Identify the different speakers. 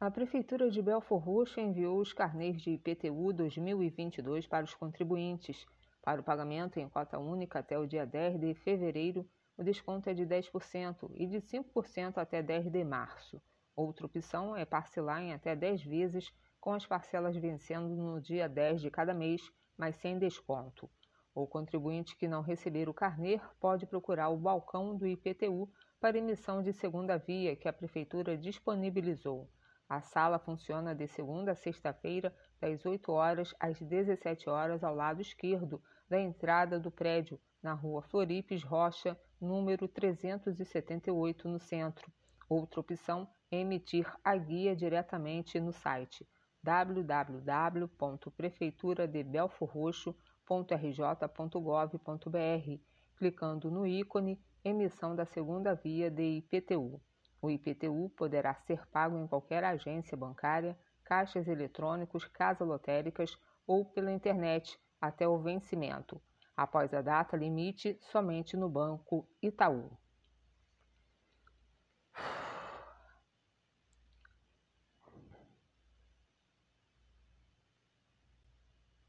Speaker 1: A Prefeitura de Belfor Roxo enviou os carnês de IPTU 2022 para os contribuintes. Para o pagamento em cota única até o dia 10 de fevereiro, o desconto é de 10% e de 5% até 10 de março. Outra opção é parcelar em até 10 vezes, com as parcelas vencendo no dia 10 de cada mês, mas sem desconto. O contribuinte que não receber o carnê pode procurar o balcão do IPTU para emissão de segunda via que a Prefeitura disponibilizou. A sala funciona de segunda a sexta-feira, das 8 horas às 17 horas, ao lado esquerdo da entrada do prédio, na rua Floripes Rocha, número 378, no centro. Outra opção é emitir a guia diretamente no site www.prefeituradebelforroxo.rj.gov.br, clicando no ícone Emissão da Segunda Via de IPTU. O IPTU poderá ser pago em qualquer agência bancária, caixas eletrônicos, casas lotéricas ou pela internet até o vencimento. Após a data limite, somente no Banco Itaú.